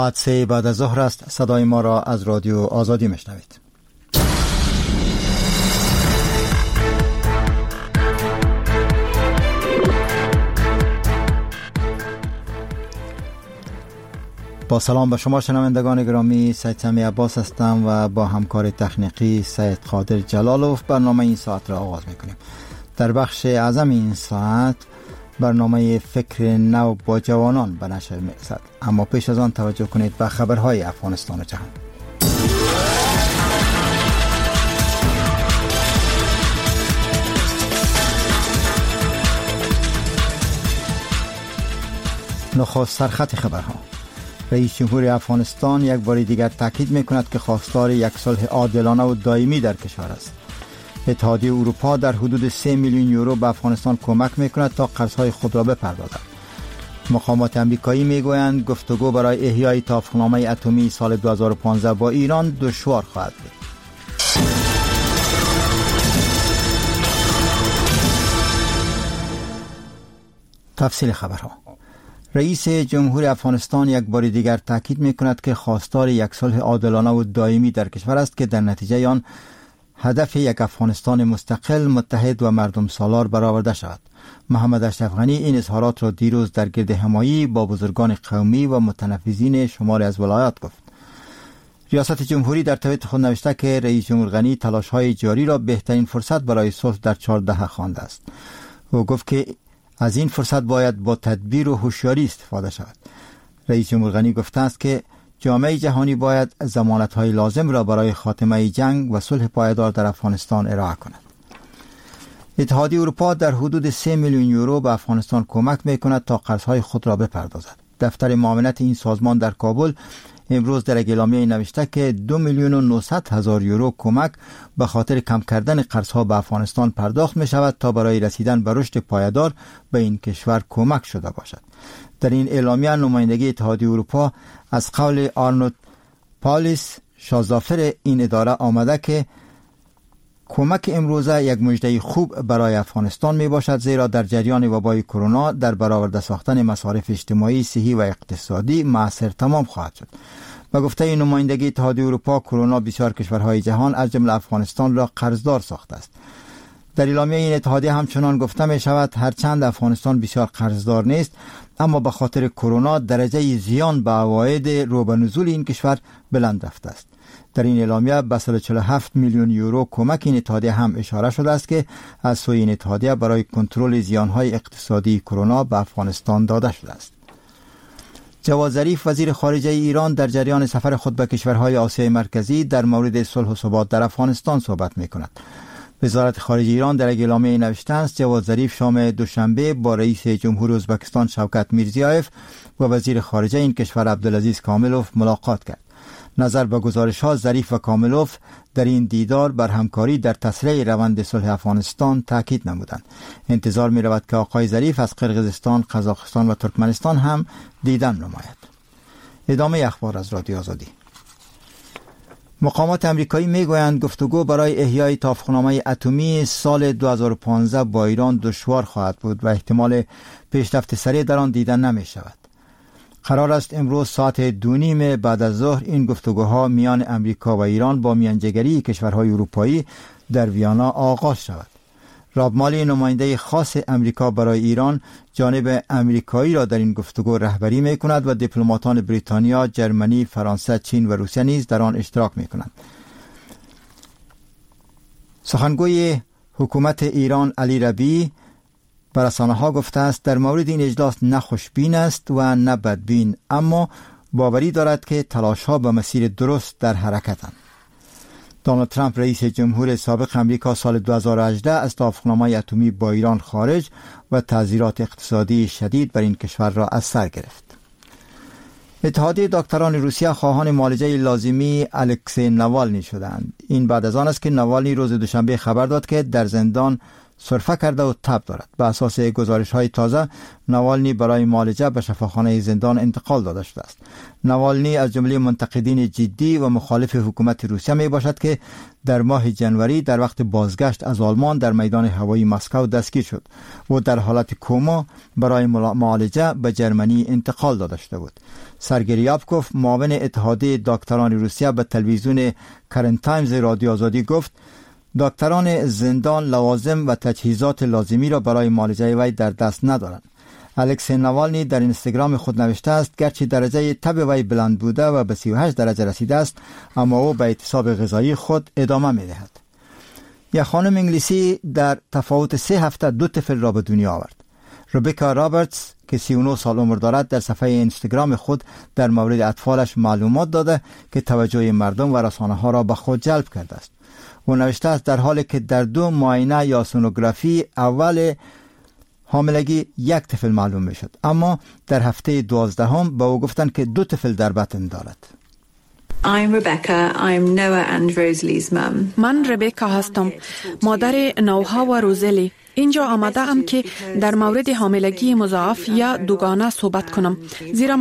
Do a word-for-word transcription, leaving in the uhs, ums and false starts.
ساعت سه بعد از ظهر است. صدای ما را از رادیو آزادی میشنوید. با سلام به شما شنوندگان گرامی، سید سمی عباس هستم و با همکار تکنیکی سید قادر جلالوف برنامه این ساعت را آغاز میکنیم. در بخش اعظم این ساعت برنامه فکر نو با جوانان به نشر میرسد، اما پیش از آن توجه کنید به خبرهای افغانستان و جهان. نخست سرخط خبرها. رئیس جمهور افغانستان یک بار دیگر تاکید میکند که خواستار یک صلح عادلانه و دائمی در کشور است. اتحادیه اروپا در حدود سه میلیون یورو به افغانستان کمک میکند تا قرضهای خود را بپردازد. مقامات امریکایی میگویند گفتگو برای احیای توافقنامه اتمی سال دو هزار و پانزده با ایران دشوار خواهد بود. تفصیل خبرها. رئیس جمهور افغانستان یک بار دیگر تاکید میکند که خواستار یک صلح عادلانه و دائمی در کشور است که در نتیجه آن هدف یک افغانستان مستقل، متحد و مردم سالار برآورده شود. محمد اشرف غنی این اظهارات را دیروز در گرد همایی با بزرگان قومی و متنفذین شماری از ولایات گفت. ریاست جمهوری در توییت خود نوشته که رئیس جمهور غنی تلاش‌های جاری را بهترین فرصت برای صلح در چهارده خوانده است. او گفت که از این فرصت باید با تدبیر و هوشیاری استفاده شود. رئیس جمهور غنی گفته است که جامعه جهانی باید ضمانت‌های لازم را برای خاتمه جنگ و صلح پایدار در افغانستان ارائه کند. اتحادیه اروپا در حدود سه میلیون یورو به افغانستان کمک می‌کند تا قرض‌های خود را بپردازد. دفتر معاونت این سازمان در کابل امروز در اعلامیه نوشته که دو میلیون و نهصد هزار یورو کمک به خاطر کم کردن قرض‌ها به افغانستان پرداخت می‌شود تا برای رسیدن به رشد پایدار به این کشور کمک شده باشد. در این اعلامیه نمایندگی اتحادیه اروپا از قول آرنولد پالیس شازافر این اداره آمده که کمک امروزه یک مژده خوب برای افغانستان می باشد، زیرا در جریان وبای کرونا در برآورده ساختن مصارف اجتماعی، صحی و اقتصادی مؤثر تمام خواهد شد. به گفته نمایندگی اتحادیه اروپا، کرونا بسیار کشورهای جهان از جمله افغانستان را قرضدار ساخته است. در اعلامیه این اتحادیه همچنان گفته می شود هرچند افغانستان بسیار قرضدار نیست، اما به خاطر کرونا درجه زیان به عواید رو به نزول این کشور بلند رفته است. در این اعلامیه به صد و چهل و هفت میلیون یورو کمک این اتحادیه هم اشاره شده است که از سوی این اتحادیه برای کنترل زیانهای اقتصادی کرونا به افغانستان داده شده است. جواد ظریف وزیر خارجه ایران در جریان سفر خود به کشورهای آسیای مرکزی در مورد صلح و ثبات در افغانستان صحبت می‌کند. وزارت خارجه ایران در اعلامیه نوشته است جواد ظریف شام دوشنبه با رئیس جمهور ازبکستان شوکت میرزیایف و وزیر خارجه این کشور عبدالعزیز کاملوف ملاقات کرد. نظر به گزارش‌ها، ظریف و کاملوف در این دیدار بر همکاری در تسریع روند صلح افغانستان تاکید نمودند. انتظار می‌رود که آقای ظریف از قرقیزستان، قزاقستان و ترکمنستان هم دیدن نماید. ادامه اخبار از رادیو آزادی. مقامات امریکایی میگویند گفتگو برای احیای توافقنامه اتمی سال دو هزار و پانزده با ایران دشوار خواهد بود و احتمال پیشرفت سریع در آن دیدن نمی شود. قرار است امروز ساعت دو نیم بعد از ظهر این گفتگوها میان امریکا و ایران با میانجیگری کشورهای اروپایی در ویانا آغاز شود. راب مالی نماینده خاص امریکا برای ایران جانب امریکایی را در این گفتگو رهبری می کند و دیپلماتان بریتانیا، جرمنی، فرانسه، چین و روسیه نیز در آن اشتراک می کنند. سخنگوی حکومت ایران علی ربیعی بر رسانه‌ها گفته است در مورد این اجلاس نه خوشبین است و نه بدبین، اما باوری دارد که تلاش‌ها به مسیر درست در حرکتند. دونالد ترامپ رئیس جمهور سابق امریکا سال دو هزار و هجده از توافقنامه اتمی با ایران خارج و تعزیرات اقتصادی شدید بر این کشور را از سر گرفت. اتحادیه دکتران روسیه خواهان معالجه لازمی الکسی ناوالنی شدند. این بعد از آن است که ناوالنی روز دوشنبه خبر داد که در زندان سرفه کرده و تب دارد. به اساس گزارش های تازه نوالنی برای معالجه به شفاخانه زندان انتقال داده شده است. نوالنی از جمله منتقدین جدی و مخالف حکومت روسیه می باشد که در ماه جنوری در وقت بازگشت از آلمان در میدان هوایی مسکو دستگیر شد و در حالت کوما برای معالجه به جرمنی انتقال داده شده بود. سرگئی ریابکوف معاون اتحادیه دکتران روسیه به تلویزیون کرنت تایمز رادیو آزادی گفت دکتران زندان لوازم و تجهیزات لازمی را برای معالجه وی در دست ندارند. الکسی نوالنی در اینستاگرام خود نوشته است گرچه درجه تب وی بلند بوده و به سی و هشت درجه رسیده است، اما او به اعتصاب غذایی خود ادامه می دهد. یک خانم انگلیسی در تفاوت سه هفته دو طفل را به دنیا آورد. ربیکا رابرتس که سی و نه سال عمر دارد در صفحه اینستاگرام خود در مورد اطفالش معلومات داده که توجه مردم و رسانه ها را به خود جلب کرده است. او نوشته است در حالی که در دو معاینه یا سونوگرافی اول حاملگی یک طفل معلوم می شد، اما در هفته دوازدهم به او گفتند که دو طفل در بطن دارد. I'm Rebecca. I'm Noah and Rosalie's mum. من ربکا هستم، مادر نوها و روزلی. اینجا آمده ام که در مورد حاملگی مضاعف یا دوگانه صحبت کنم، زیرا